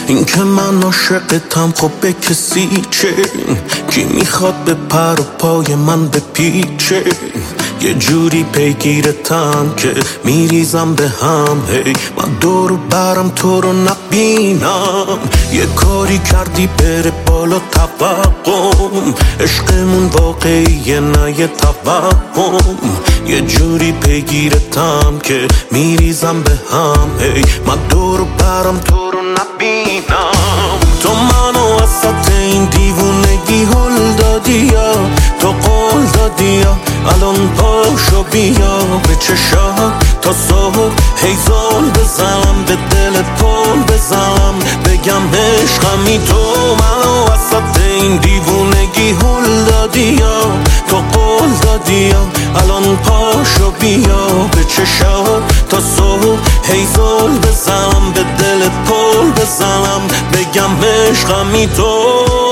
این که من عاشقتم خب به کسی چه؟ کی میخواد به پر و پای من بپیچه؟ یه جوری پیگیرتم که میریزم به هم. هی من دور برم تو رو نبینم. یه کاری کردی بره بالا توقم. عشقمون واقعیه نه یه توهم. یه جوری پیگیرتم که میریزم به هم. هی من دور برم تو رو نبینم. تو منو وسط این دیوونگی هل دادی یا تو قول دادی یا الان پاشو بیا به چشات تا صبح هی زل بزنم به دل پل بزنم بگم عشقمی. تو منو وسط این دیوونگی هل دادی یا تو قول دادی یا الان پاشو بیا به چشات تا صبح هی زل بزنم به دل پل بزنم بگم عشقمی. تو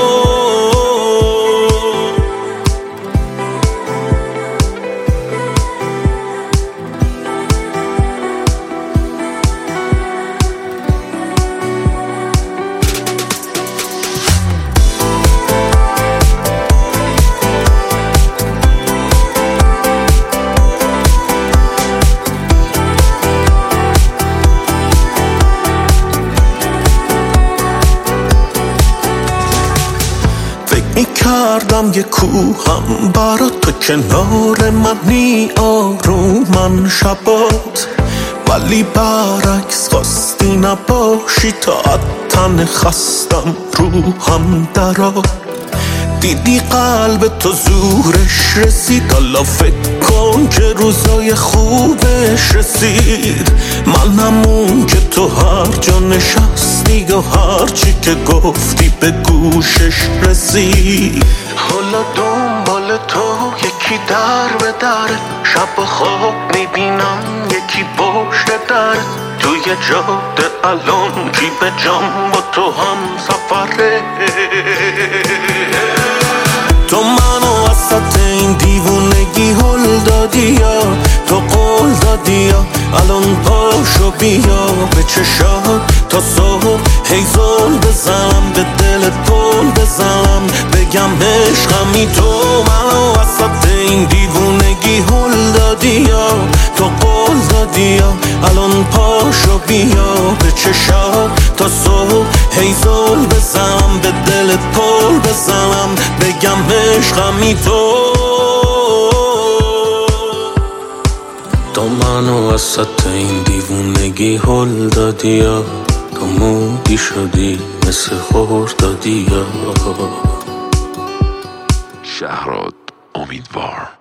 میکردم یه کوهم برا تو کنار منی آرومن شبات، ولی برعکس خواستی نباشی تا تن خستم روحم درات. دیدی قلب تو زورش رسید، حالا فکر کن که روزای خوبش رسید. منم اون که تو هر جا نشستی و هر چی که گفتی به گوشش رسید. حالا دنبال تو یکی در به در، شب و خواب میبینم یکی پشت در. توی جاده الان کی به جام با تو هم سفره. تو منو وسط این دیوونگی هل دادی یا تو قول دادی یا الان پاشو بیا به چشات تا صبح هی زل بزنم به دل پل بزنم بگم عشقمی. تو منو وسط این دیوونگی هل دادی یا تو قول دادی یا الان پاشو بیا به چشات تا صبح هی زل بزنم به دل پل بزنم بگم عشقمی. تو منو وسط این دیوونگی هل دادی یا تو مودی شدی مثل خردادی یا. شهراد امیدوار.